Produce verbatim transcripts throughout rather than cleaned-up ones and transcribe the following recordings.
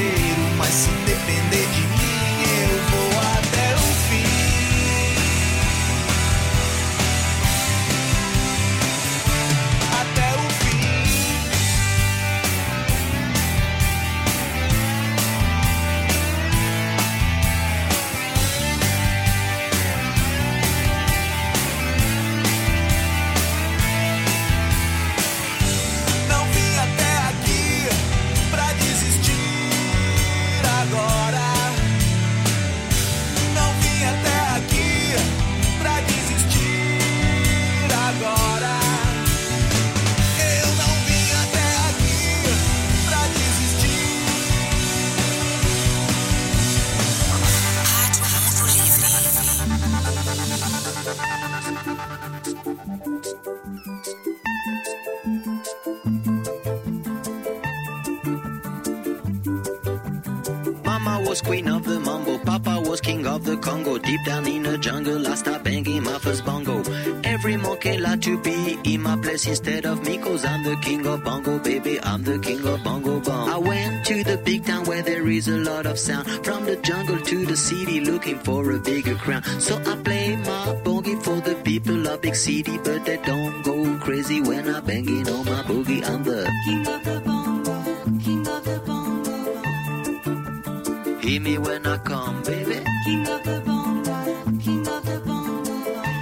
inteiro, mas se depender de mim, eu vou até o fim. Até o fim. Não vim até aqui pra desistir agora. Não vim até aqui pra desistir agora. Eu não vim até aqui pra desistir. Mama was queen of the mambo, Papa was king of the Congo. Deep down in the jungle, I start banging my first bongo. Every monkey like to be in my place instead of me, cause I'm the king of bongo, baby, I'm the king of bongo bong. I went to the big town where there is a lot of sound, from the jungle to the city looking for a bigger crown. So I play my boogie for the people of big city, but they don't go crazy when I banging on my boogie. I'm the king of the bongo, king of the bongo bong. Hear me when I come, baby. King of the bongo, king of the bongo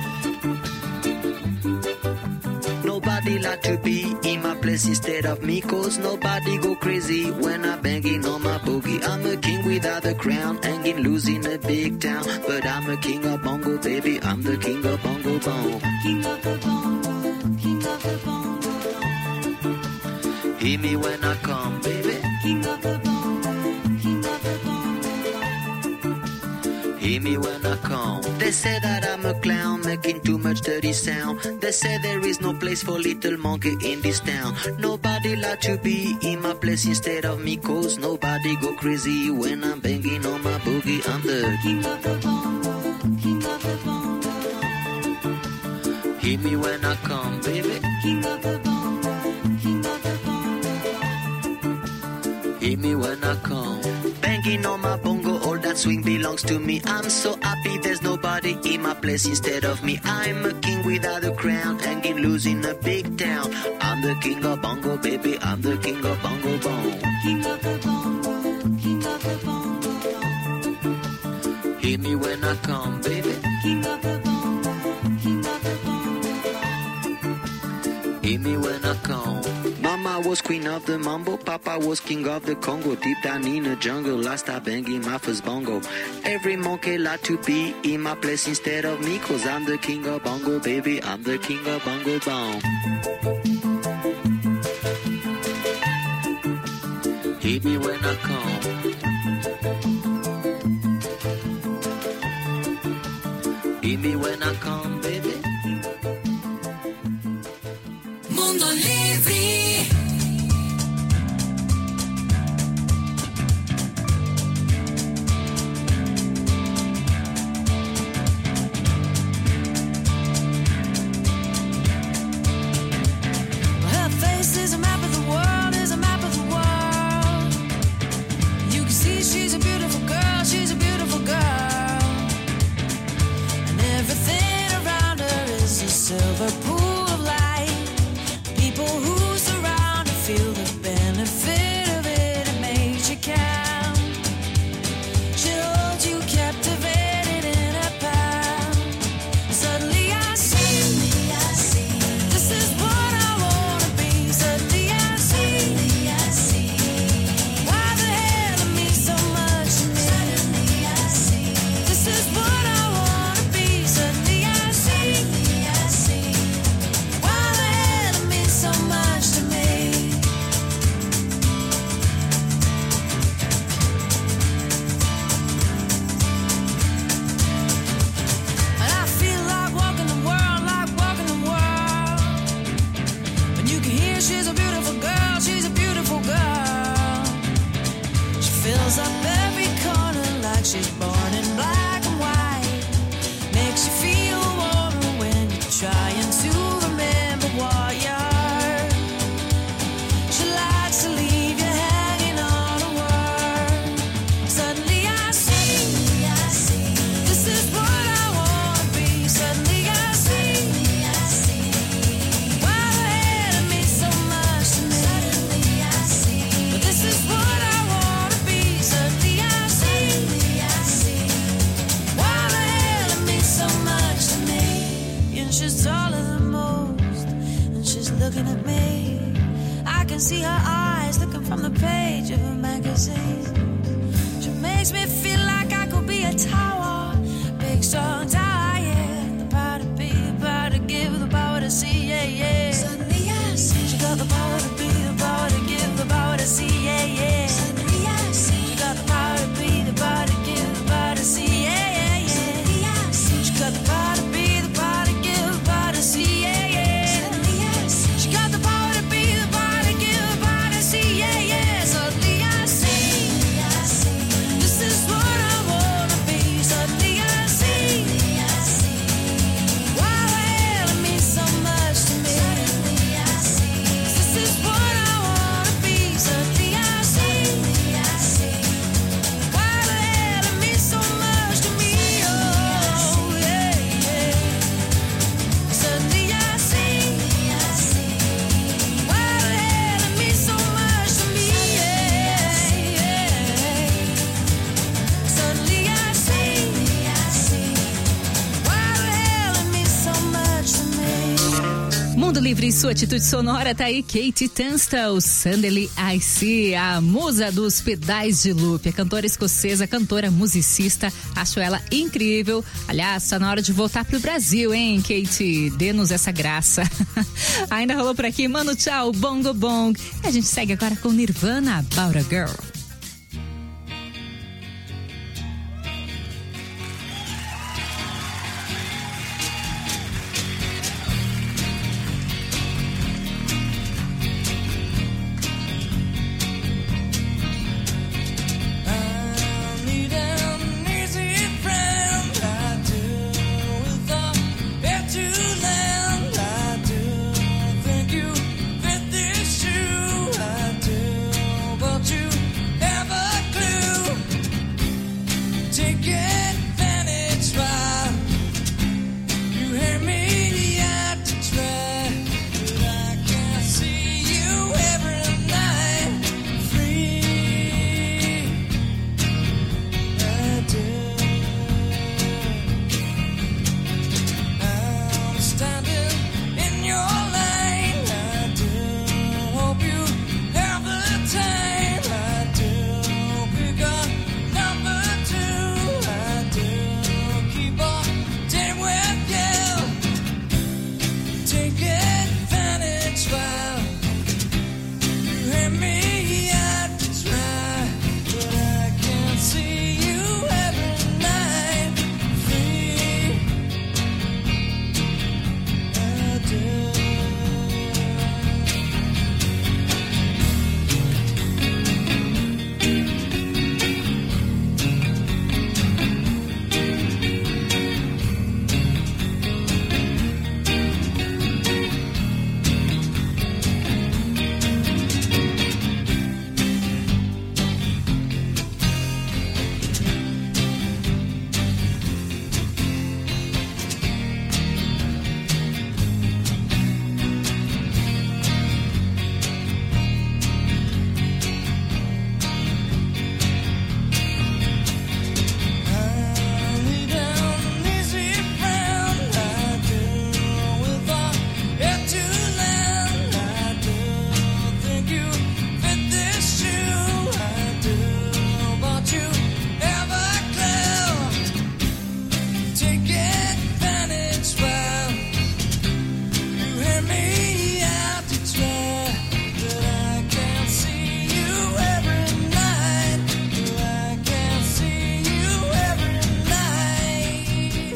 bong. Nobody like to be in my place instead of me, cause nobody go crazy when I banging on my boogie. I'm a king without a crown, hanging loose in a big town, but I'm a king of bongo, baby, I'm the king of bongo bong. King of the bongo, king of the bongo bong. Hear me when I come, baby. King of the bongo, king of the bongo bong. Hear me when I come. They say that I'm a clown, making too much dirty sound. They say there is no place for little monkey in this town. Nobody like to be in my place instead of me, cause nobody go crazy when I'm banging on my boogie. I'm the king of the bongo, king of the bongo bong. Hear me when I come, baby. King of the bongo, king of the bongo bong. Hear me when I come. Banging on my bongo, all that swing belongs to me. I'm so happy there's nobody in my place instead of me. I'm a king without a crown, hanging loose in a big town. I'm the king of bongo, baby, I'm the king of bongo bong. King of the bongo, king of the bongo bong. Hear me when I come, baby. King of the bongo, king of the bongo bong. Hear me when I come. Mama was queen of the mambo, Papa was king of the Congo. Deep down in the jungle, I start banging my first bongo. Every monkey like to be in my place instead of me, cause I'm the king of bongo, baby, I'm the king of bongo bong. Hit me when I come. Hit me when I come, baby. Mundo Livre. Silver pool of light. People who surround her feel the benefit of it. It makes you count. She holds you captivated in her palm. Suddenly I see, Suddenly I see. This is what I wanna be. Suddenly I see, Suddenly I see. Why the hell it means so much to me. Suddenly I see. This is what I wanna be. Suddenly I see. So much to me. And I feel like walking the world, like walking the world. When you can hear she's a beautiful girl, she's a beautiful girl. She fills up every corner like she's born in black and white. Makes you feel warmer when you're trying to remember what you're. To leave you hanging on a word. see her eyes looking from the page of a magazine. She makes me feel like I could be a tower, big strong tower, yeah. The power to be, the power to give, the power to see, yeah, yeah. Suddenly I see. She got the power to be, the power to give, the power to see, yeah, yeah. Suddenly I see. She got the power to be, the power to give, the power to see, yeah, yeah, yeah. Suddenly I see. She got the power to be, the power to give, the power to see, yeah, yeah. Suddenly I see. She got the power to be, the power to give, the power to see, yeah, yeah. Suddenly I see. Suddenly I see. This is what I wanna be. Suddenly I see. Suddenly I see. Why the hell it means so much to me. Suddenly I see. This is what I wanna be. Suddenly I see. Suddenly I see. Why the hell it means so much to me. Oh yeah, yeah. Suddenly I see. Suddenly I see. Why the hell it means so much to me. Yeah, yeah. Suddenly I see. Suddenly I see. Why the hell it means so much to me. Mundo Livre e sua atitude sonora, tá aí Katie Tunstall, Suddenly I See, a musa dos pedais de loop, a cantora escocesa, cantora, musicista, acho ela incrível. Aliás, tá na hora de voltar pro Brasil, hein, Katie? Dê-nos essa graça. Ainda rolou por aqui, Mano Tchau, Bongo Bong. E a gente segue agora com Nirvana, About a Girl. I need an easy friend, I do, with a bed to land, I do, think you fit this shoe, I do, but you have a clue, take advantage while you hear me out to try, but I can't see you every night, free. I do. I'm standing in your line. I do. Hope you have the time. I do. Pick a number two. I do. Keep on dating with you. Take advantage while you hear me out to try, but I can't see you every night. Free, I do. I need an easy friend, I do, with a bed to land, I do, think you fit this shoe, I do, but you have a clue, take advantage while you hear me out to try, but I can't see you every night, but I can't see you every night.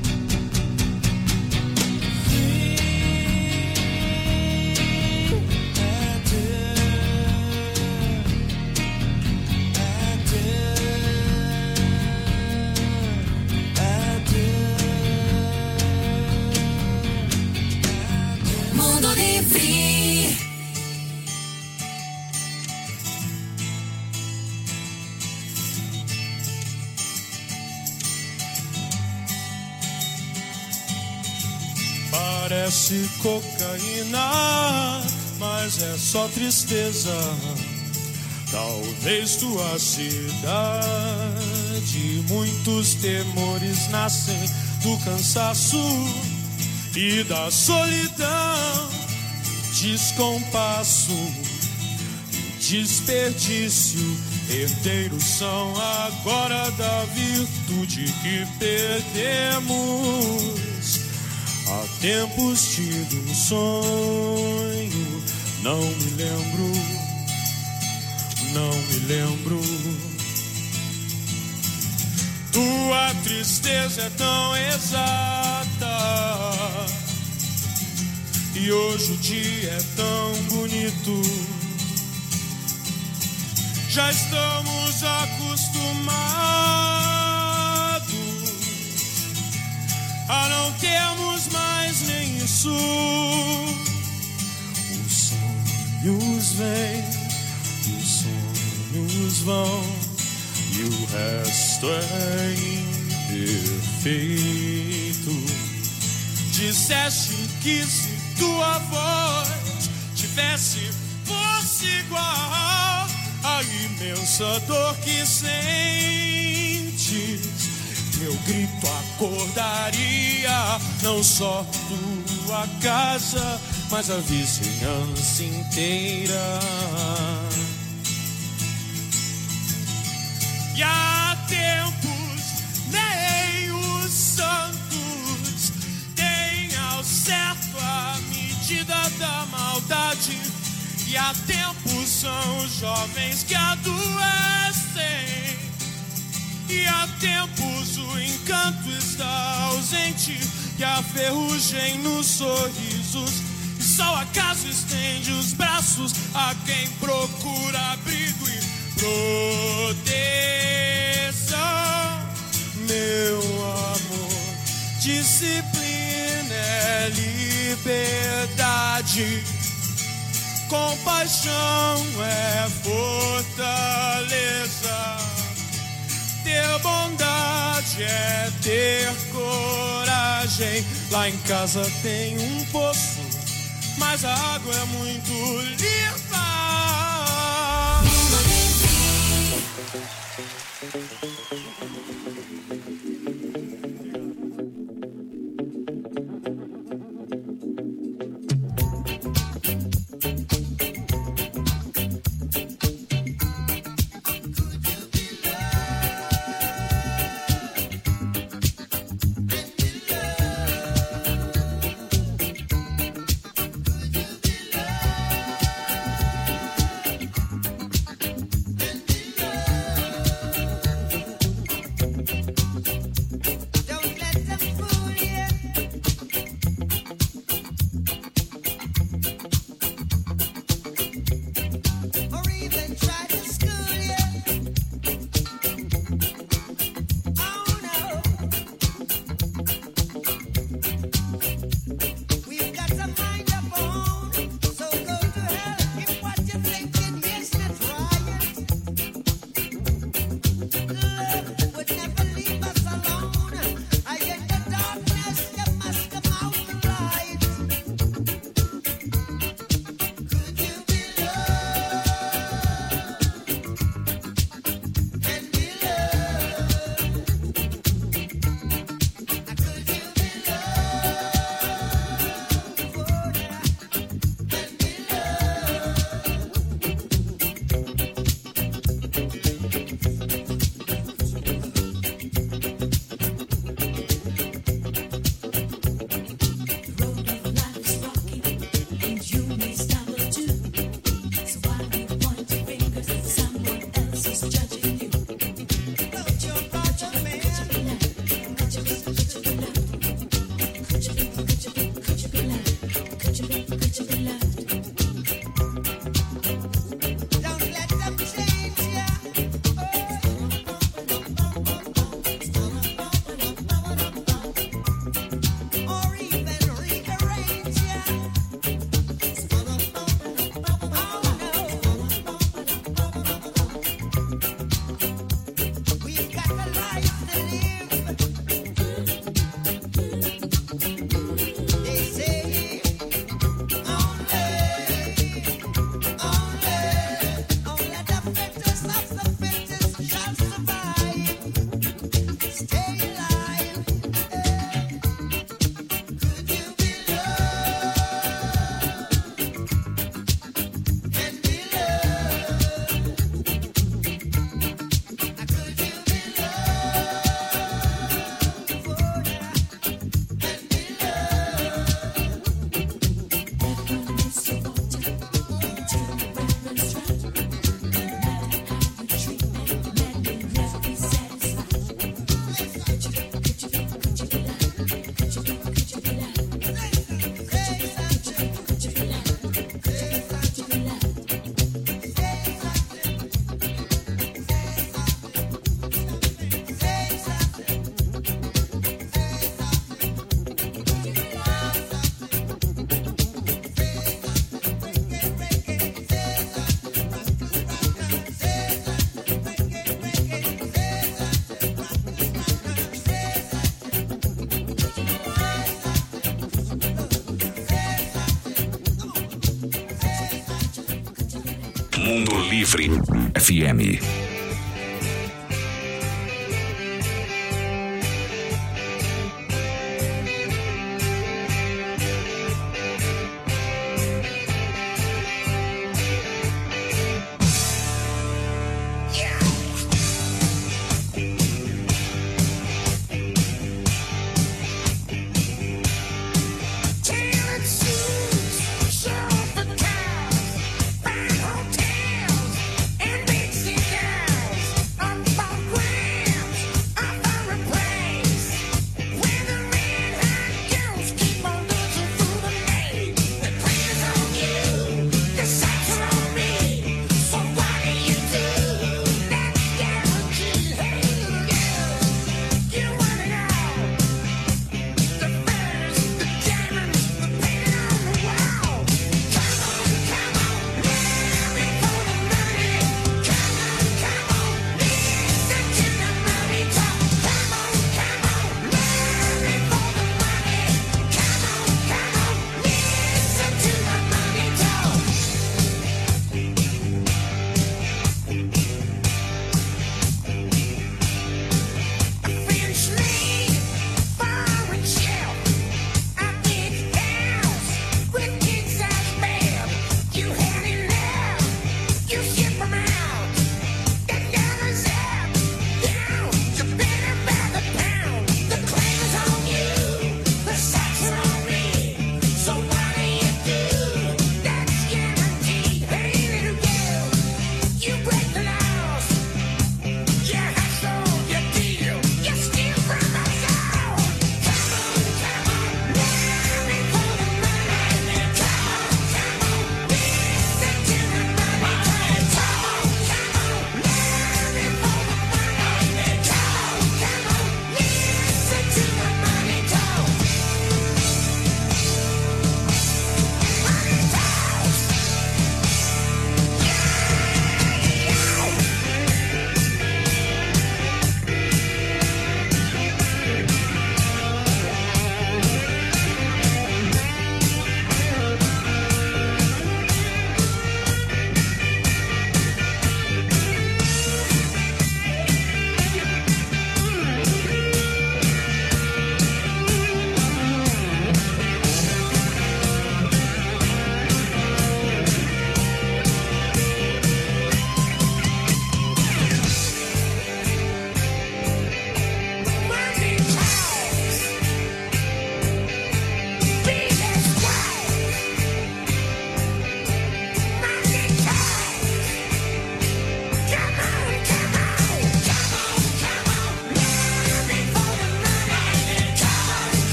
Free, I do. I do. I do. Mundo Livre. Parece cocaína, mas é só tristeza. Talvez tua cidade, muitos temores nascem do cansaço e da solidão. Descompasso desperdício. Herdeiros são agora da virtude que perdemos. Há tempos tive um sonho, não me lembro, não me lembro. Tua tristeza é tão exata e hoje o dia é tão bonito. Já estamos acostumados a não termos mais nem isso. Os sonhos vêm, os sonhos vão e o resto é imperfeito. Disseste que se tua voz tivesse força igual a imensa dor que sentes, meu grito acordaria não só tua casa, mas a vizinhança inteira. E há tempos nem os santos têm ao certo a medida da maldade. E há tempos são os jovens que adoecem. E há tempos o encanto está ausente e a ferrugem nos sorrisos. E só o acaso estende os braços a quem procura abrigo e proteção. Meu amor, disciplina é liberdade. Compaixão é fortaleza. Ter bondade é ter coragem. Lá em casa tem um poço, mas a água é muito limpa. Mundo Livre F M. Surf and cars, fine hotels, and big cigars.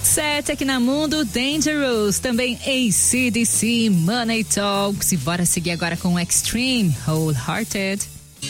Out Set aqui na Mundo, Dangerous, também A C D C, Money Talks. E bora seguir agora com Extreme, Wholehearted.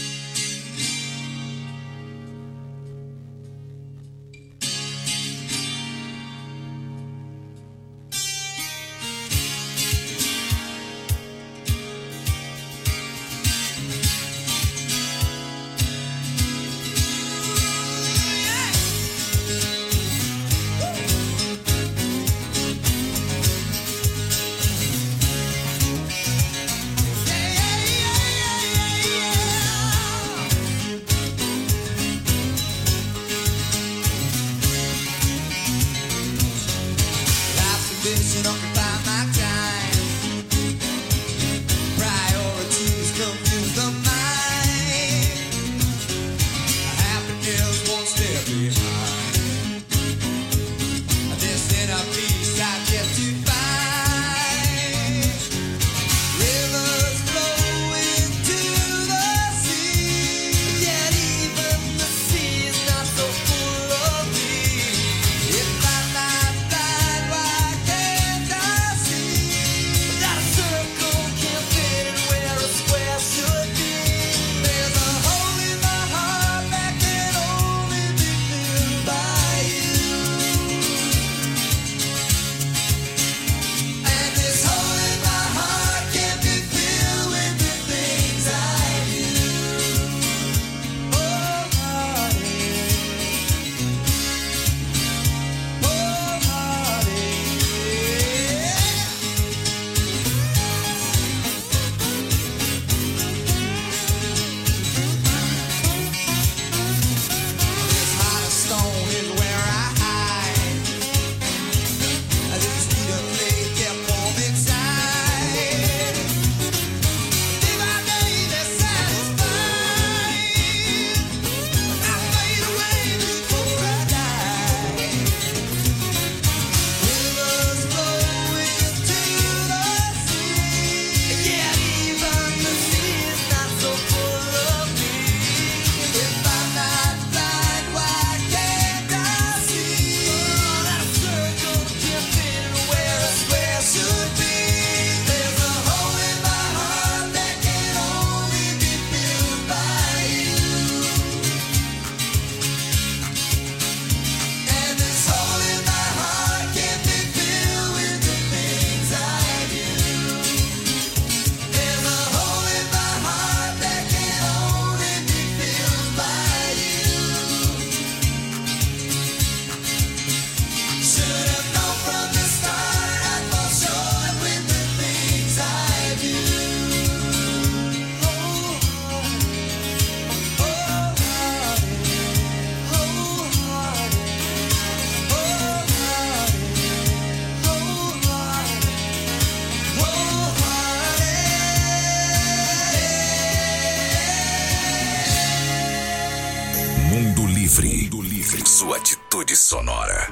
Mundo Livre, sua atitude sonora.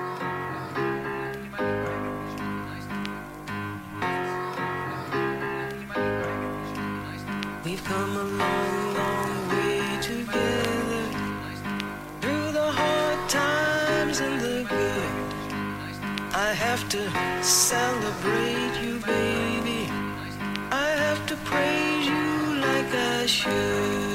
We've come a long, long way together, through the hard times and the good. I have to celebrate you, baby. I have to praise you like I should.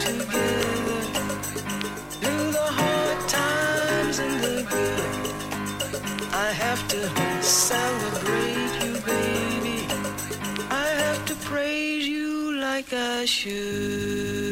together through the hard times and the good. I have to celebrate you, baby. I have to praise you like I should.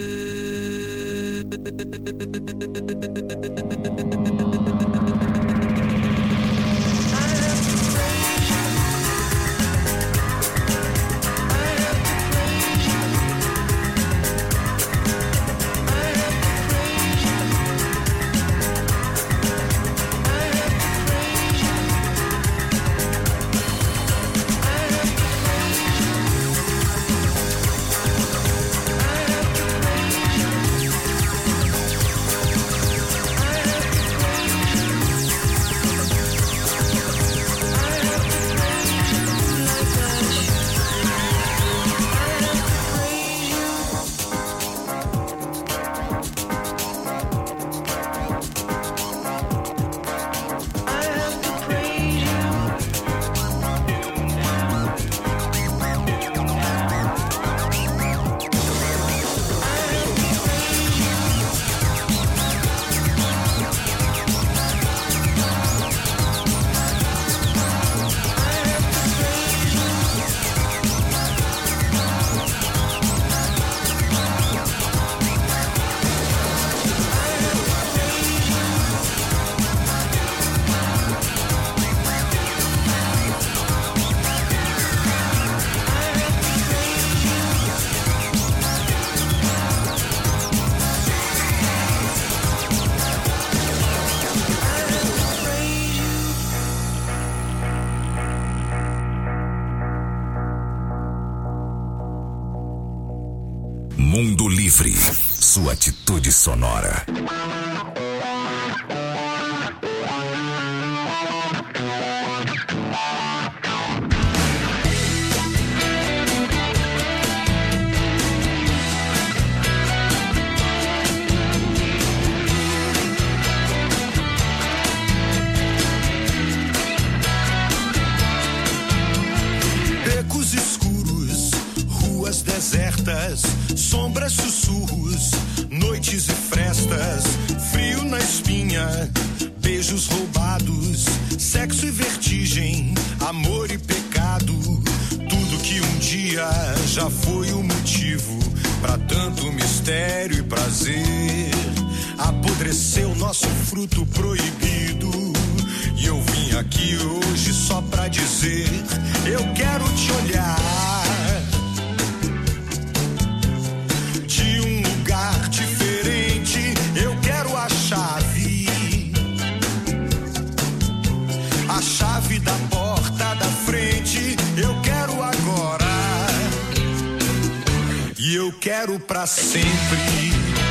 Mundo Livre, sua atitude sonora. Becos escuros, ruas desertas, sombras, sussurros, noites e frestas, frio na espinha, beijos roubados, sexo e vertigem, amor e pecado, tudo que um dia já foi o motivo pra tanto mistério e prazer. Apodreceu nosso fruto proibido e eu vim aqui hoje só pra dizer: eu quero te olhar de um lugar diferente. Eu quero a chave, a chave da porta da frente. Eu quero agora e eu quero pra sempre.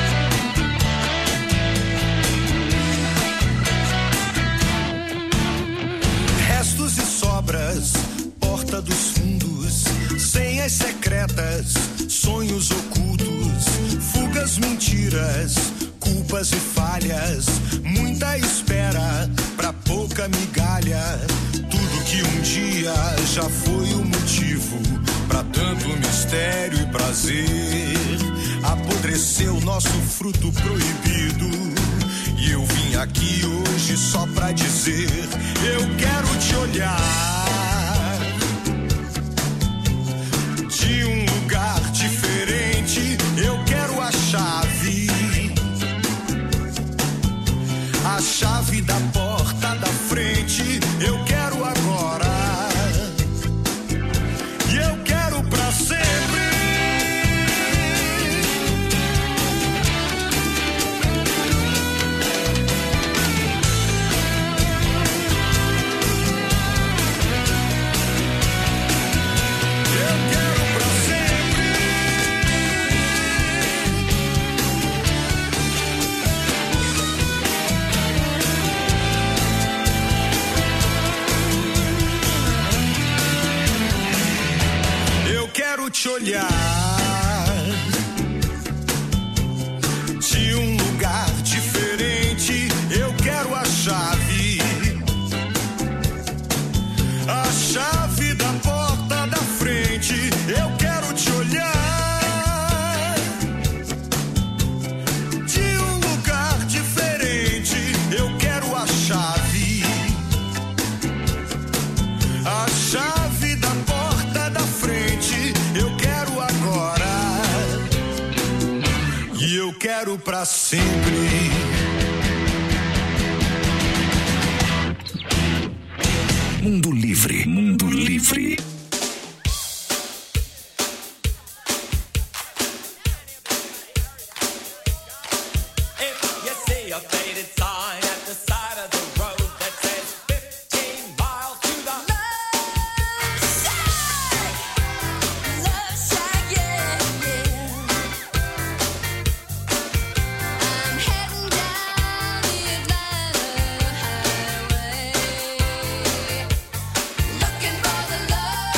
Restos e sobras, porta dos fundos, senhas secretas, sonhos ocultos, fugas, mentiras, culpas e falhas, muita espera pra pouca migalha, tudo que um dia já foi o motivo pra tanto mistério e prazer. Apodreceu nosso fruto proibido e eu vim aqui hoje só pra dizer: eu quero te olhar de um lugar diferente. Eu quero a chave, a chave da porta da frente. Eu quero agora e eu quero pra sempre. Eu quero pra sempre. quero pra sempre. Mundo Livre, Mundo Livre. Looking for the love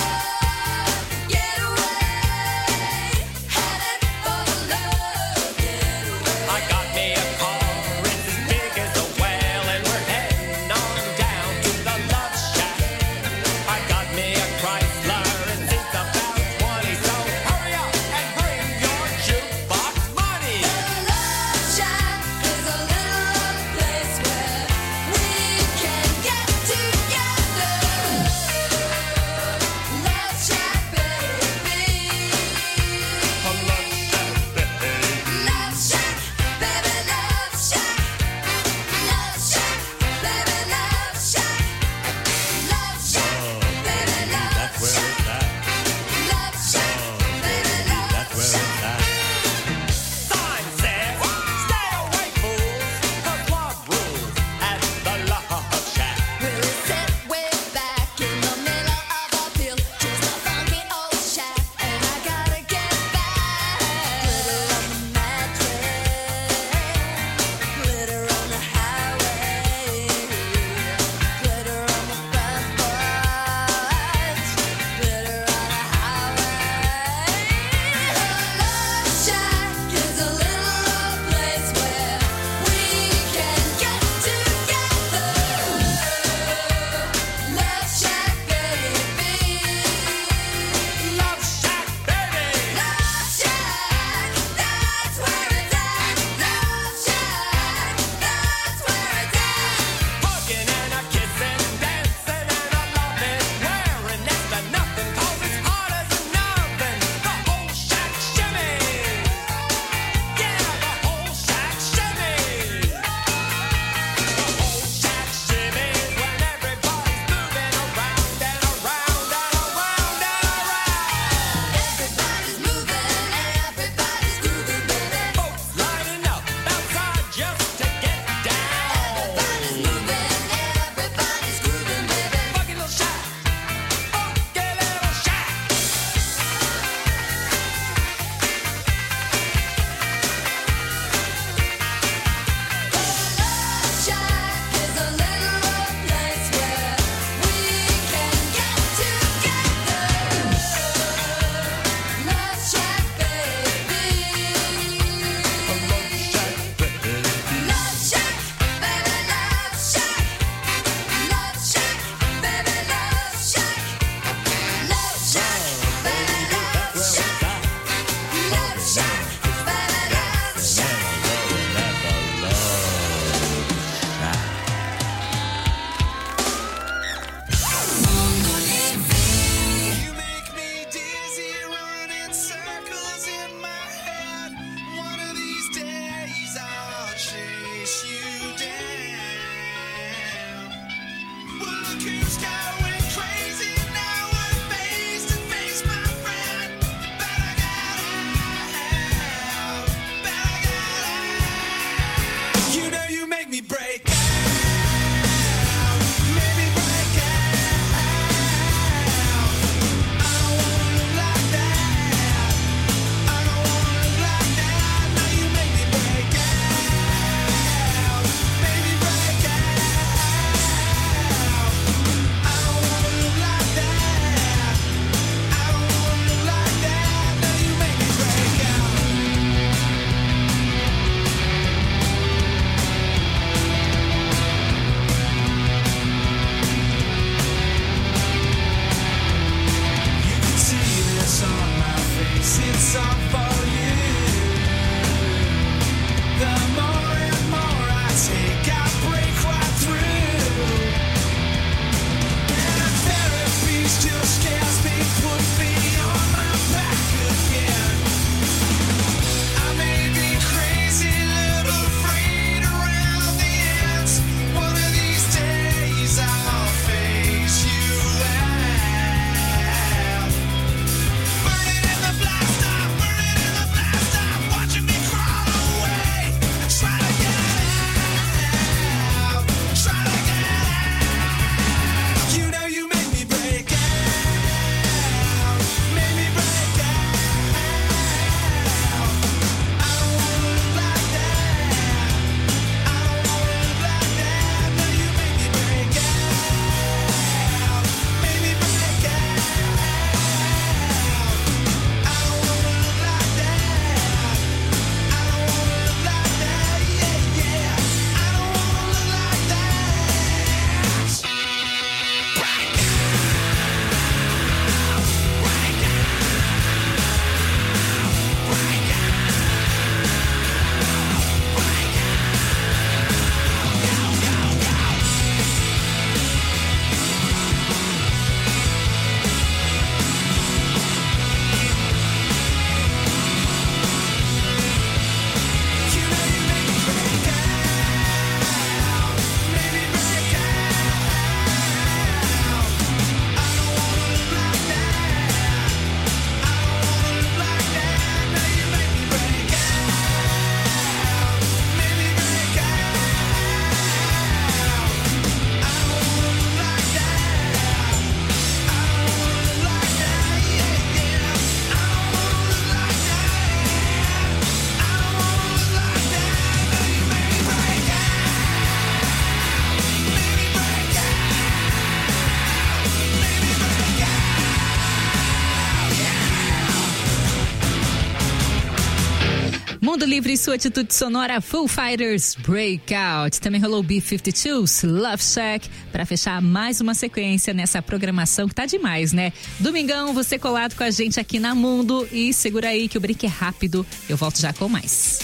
Mundo Livre e sua atitude sonora, Foo Fighters Breakout. Também rolou B cinquenta e dois, Love Shack, para fechar mais uma sequência nessa programação que tá demais, né? Domingão, você colado com a gente aqui na Mundo e segura aí que o break é rápido. Eu volto já com mais.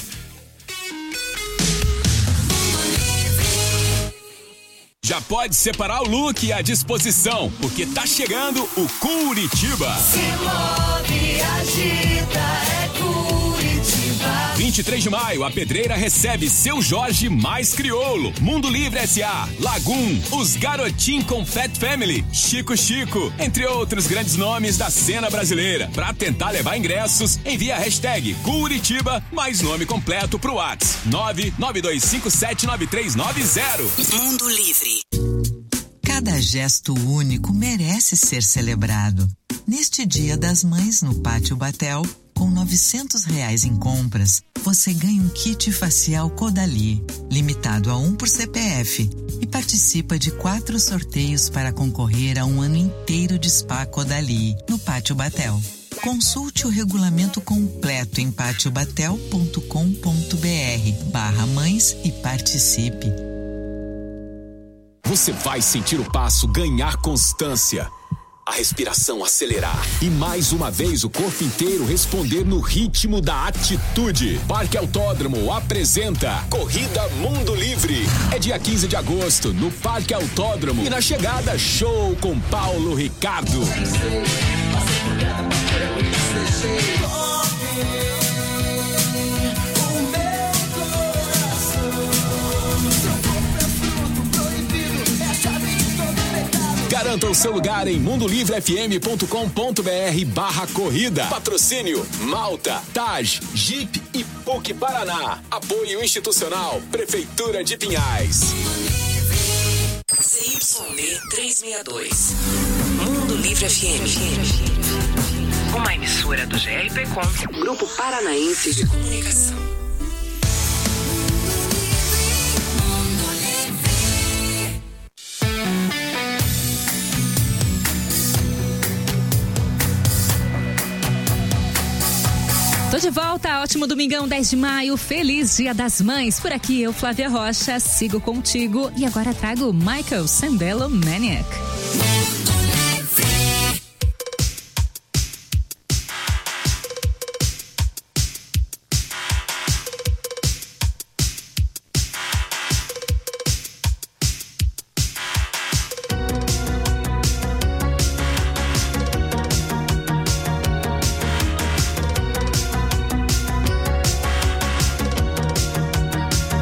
Já pode separar o look à disposição, porque tá chegando o Curitiba. Se move, agita, é Curitiba. vinte e três de maio, a Pedreira recebe Seu Jorge mais Crioulo, Mundo Livre S A, Lagoon, Os Garotim com Fat Family, Chico Chico, entre outros grandes nomes da cena brasileira. Pra tentar levar ingressos, envia a hashtag Curitiba mais nome completo pro WhatsApp nove nove dois cinco sete nove três nove zero. Mundo Livre. Cada gesto único merece ser celebrado. Neste Dia das Mães, no Pátio Batel, com novecentos reais em compras, você ganha um kit facial Caudalie, limitado a um por C P F, e participa de quatro sorteios para concorrer a um ano inteiro de spa Caudalie, no Pátio Batel. Consulte o regulamento completo em patiobatel ponto com ponto br barra mães e participe. Você vai sentir o passo ganhar constância, a respiração acelerar e mais uma vez o corpo inteiro responder no ritmo da atitude. Parque Autódromo apresenta Corrida Mundo Livre. É dia quinze de agosto no Parque Autódromo e na chegada show com Paulo Ricardo. Garanta o seu lugar em mundo livre f m ponto com ponto br barra corrida. Patrocínio Malta, Taj, Jeep e P U C Paraná. Apoio institucional Prefeitura de Pinhais. C Y D trezentos e sessenta e dois. Mundo Livre F M. Uma emissora do G R P Com, Grupo Paranaense de Comunicação. Tô de volta, ótimo domingão, dez de maio, feliz Dia das Mães. Por aqui eu, Flávia Rocha, sigo contigo e agora trago Michael Sandelo Maniac.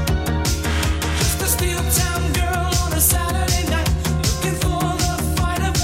Just a steel town girl on a Saturday night, looking for the fight of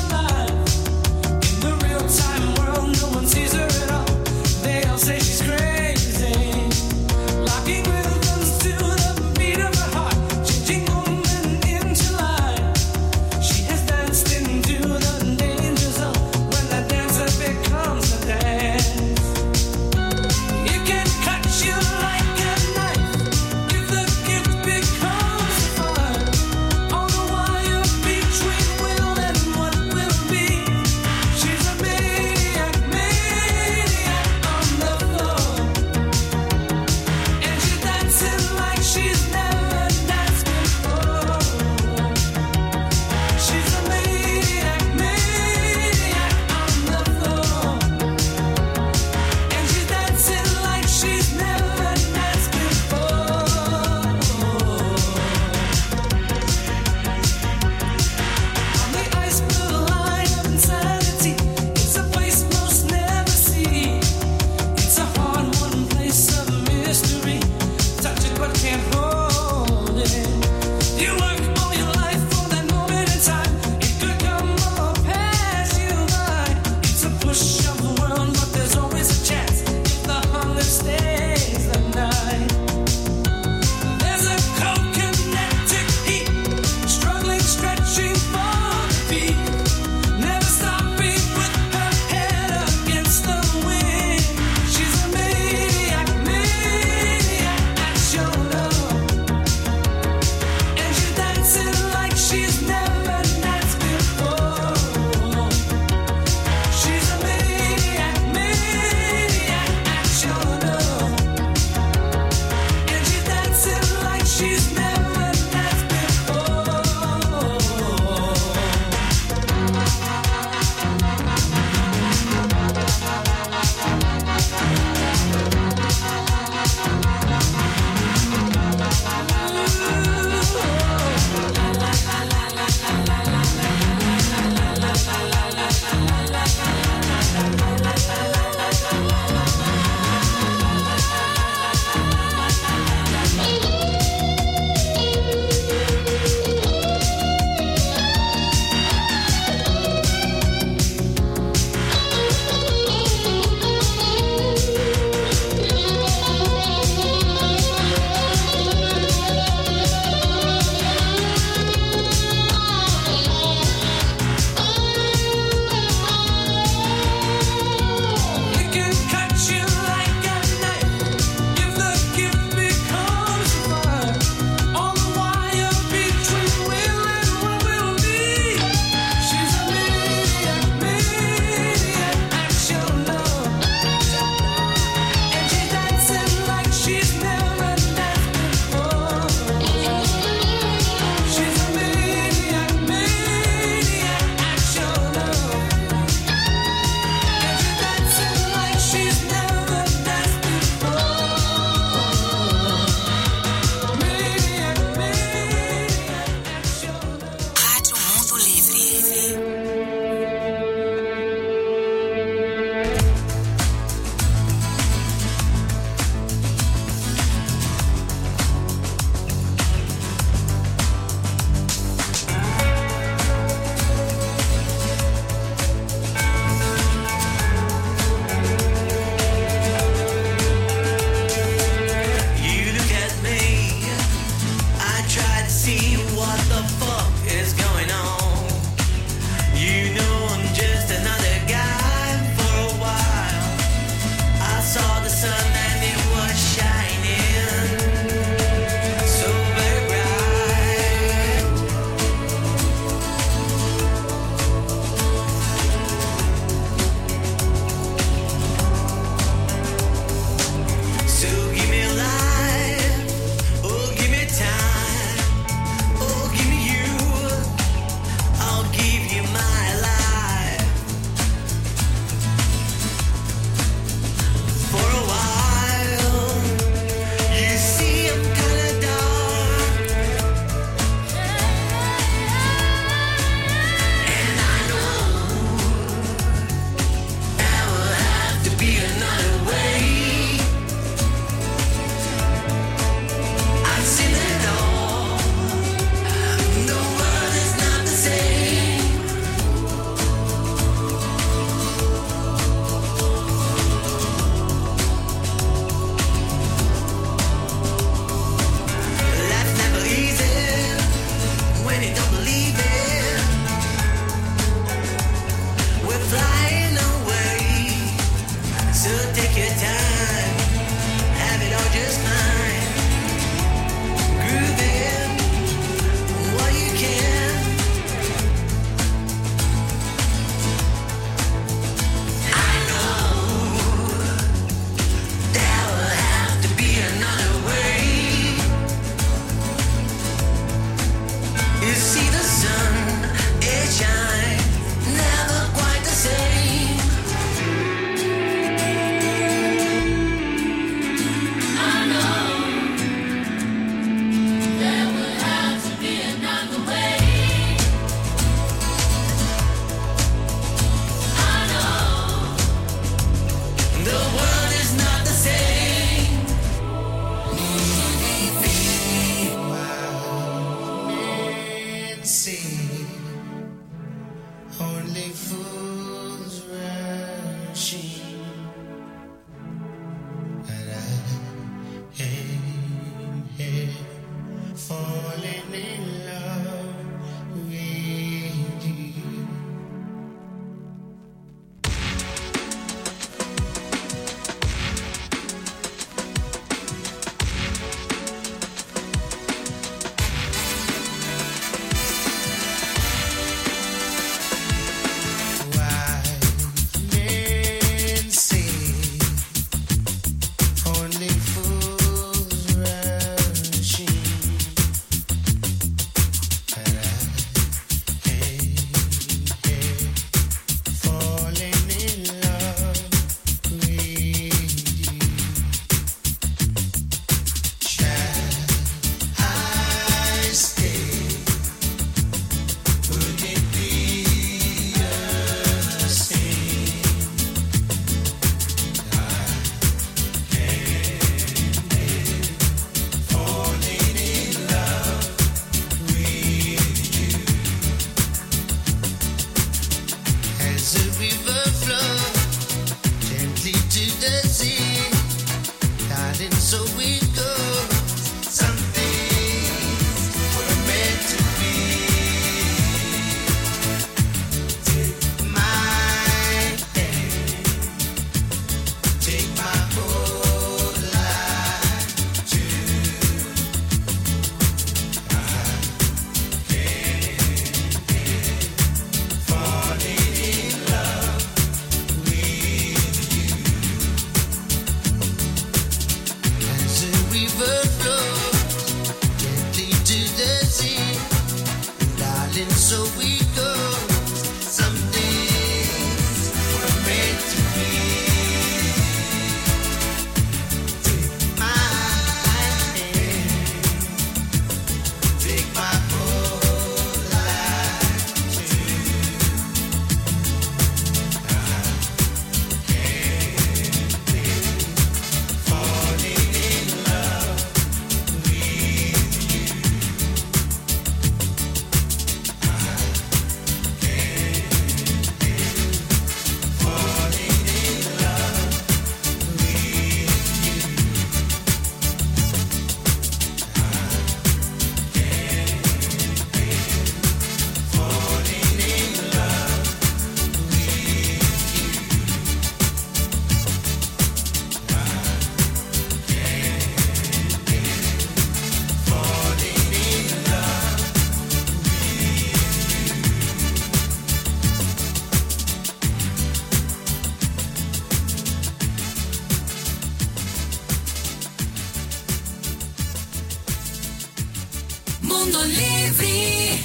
Mondo Livri.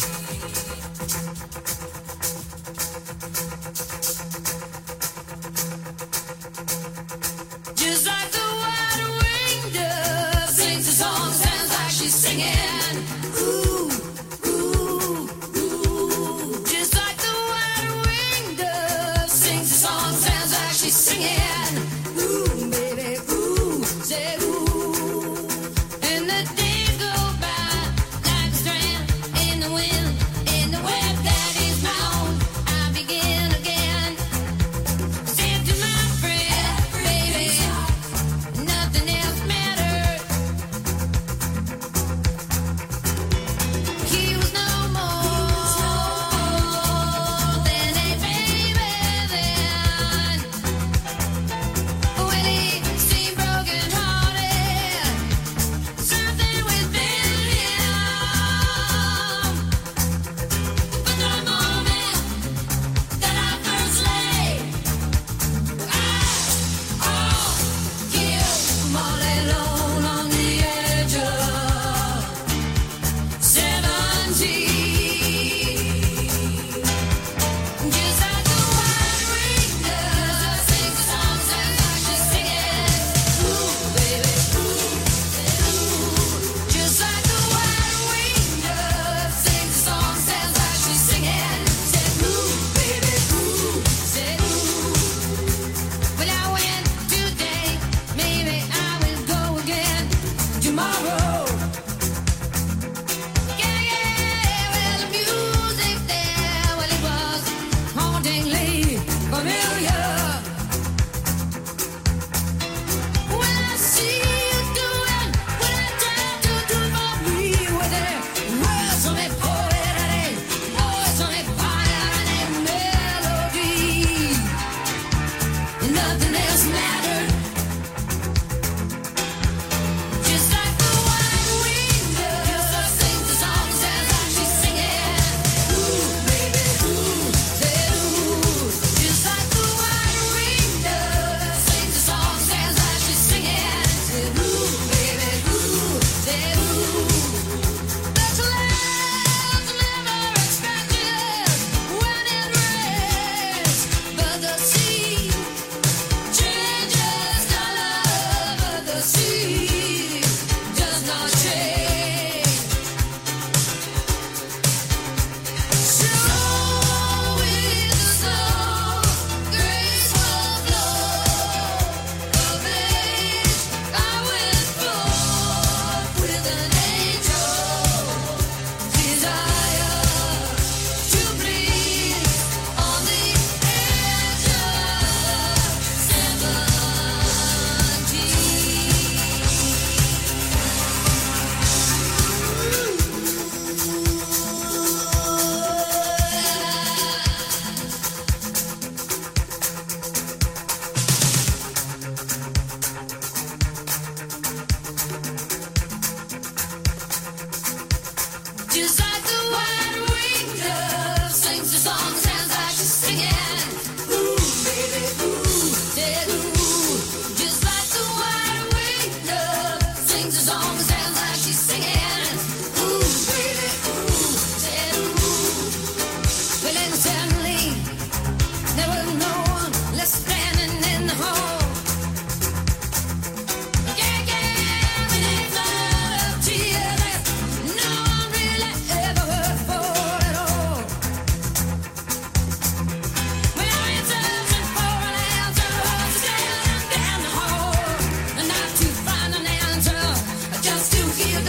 Just like the white-winged dove sings a song, sounds like she's singing. Ooh, ooh, ooh. Just like the white-winged dove sings a song, sounds like she's singing. Ooh, baby, ooh, say ooh. And the days go by like a strand in the wind, in the web that is my own. I begin again. Said to my friend, baby, nothing else matters. He was no more than a baby then. When he seemed broken hearted, something within him. But the moment that I first laid eyes on him, all alone on the edge of seventeen. Just like the white-winged dove sings a song, sounds like she's singing. Ooh, baby, ooh, ooh. Just like the white-winged dove sings a song, sounds like she's singing. Said ooh, baby, ooh, said ooh. Well, I went today, maybe I will go again tomorrow. Yeah, yeah, well, the music there, well, it was hauntingly familiar. When I see you doing what I tried to do for me, with their words on it, poetry, voice on it, fire and a melody, and nothing else mattered. Just like the white-winged dove sings the song, sounds like she's singing. Ooh, baby, ooh, say ooh. Just like the white-winged dove sings the song, sounds like she's singing. Said ooh, baby, ooh, say ooh. The clouds never expected when it rains, but the sea changes color, but the sea does not change. Slow is the slow, graceful flow of age. I went forth with an angel desire to breathe on the edge of Just like the white-winged dove sings the song, sounds like she's singing. Ooh, baby, ooh, said ooh. Just like the white-winged dove sings the song, sounds like she's singing. Ooh, baby, ooh, said ooh. Well, then suddenly there was no one left standing in the hall. Yeah, yeah, when they flood of tears, no one really ever heard for at all. When I went searching for an answer, standing down the hall, and not to find an answer, just to hear the